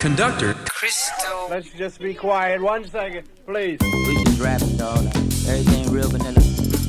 Conductor. Crystal. Let's just be quiet 1 second, please. We just rapping, dog. Like, everything real vanilla.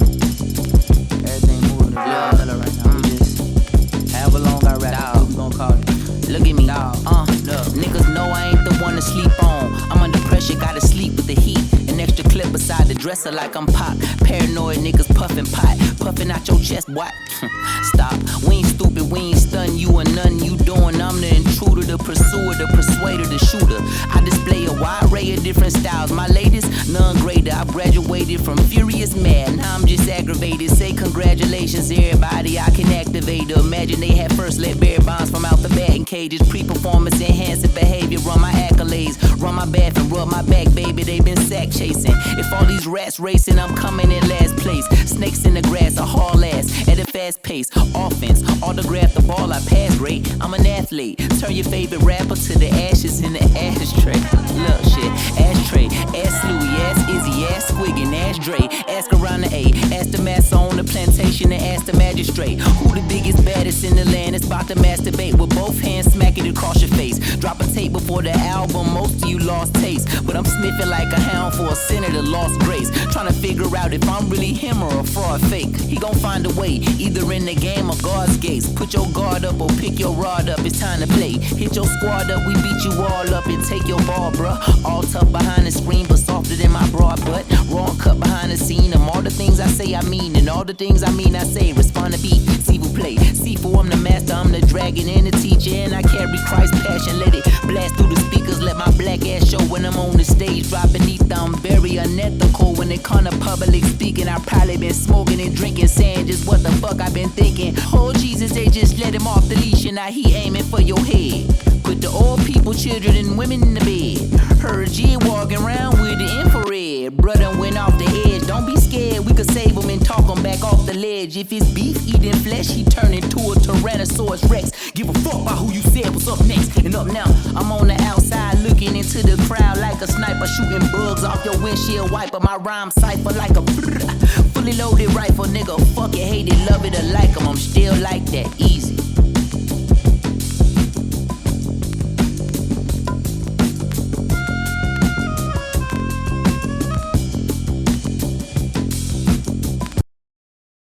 Everything moving real vanilla right now. We just however long I rap, what we gon' call it. Look at me, dog. Look. Niggas know I ain't the one to sleep on. I'm under pressure, gotta sleep with the heat. An extra clip beside the dresser like I'm Pop. Paranoid niggas puffin' pot. Puffin' out your chest, what? Stop. We ain't stupid, we ain't stun you or nothing you doing. I'm the intruder, the pursuer, the persuader, the shooter. I display a wide array of different styles. My latest, none greater. I've graduated from furious mad. Now I'm just aggravated. Say congratulations, everybody. I can activate. Imagine they had first let bear bonds from out the batting cages. Pre-performance enhancing behavior. Run my accolades. Run my bath and rub my back, baby. They been sack chasing. If all these rats racing, I'm coming in last place. Snakes in the grass, a haul ass at a fast pace. Offense, autograph the ball, I pass great. I'm an athlete. Turn your favorite rapper to the ashes in the ashtray. Look, shit, ashtray. Ask Louie, ask Izzy, ask Squiggin, ask Dre. Ask around the A, ask the massa on the plantation and ask the magistrate. Who the biggest, baddest in the land is about to masturbate with both hands, smack it across your face. Drop a tape before the album, most of you lost taste. But I'm sniffing like a hound for a senator lost grace. Trying to figure out if I'm really him or a fraud fake. He gon' find a way, either in the game or God's gates. Put your guard up or pick your rod up, it's time to play. Hit your squad up, we beat you all up and take your ball, bruh. All tough behind the screen, but softer than my broad butt. Raw cut behind the scene, and all the things I say I mean, and all the things I mean I say. Respond to beat, see who play. C4, I'm the master, I'm the dragon and the teacher, and I carry Christ's passion. Let it blast through the speakers, let my black ass show when I'm on the stage. Drop beneath, I'm very unethical when it come to public speaking. I probably been smoking and drinking, saying just what the fuck I been thinking. Oh Jesus, they just let him off the leash, and now he aiming for your head. Put the old people, children, and women in the bed. Heard you walking around with the infrared. Brother went off the edge, don't be scared. We could save him and talk him back off the ledge. If it's beef eating flesh, he turn into a Tyrannosaurus Rex. Give a fuck about who you said was up next. And up now, I'm on the outside looking into the crowd like a sniper, shooting bugs off your windshield wiper. My rhyme cipher like a fully loaded rifle, nigga. Fuck it, hate it, love it or like 'em. I'm still like that, easy.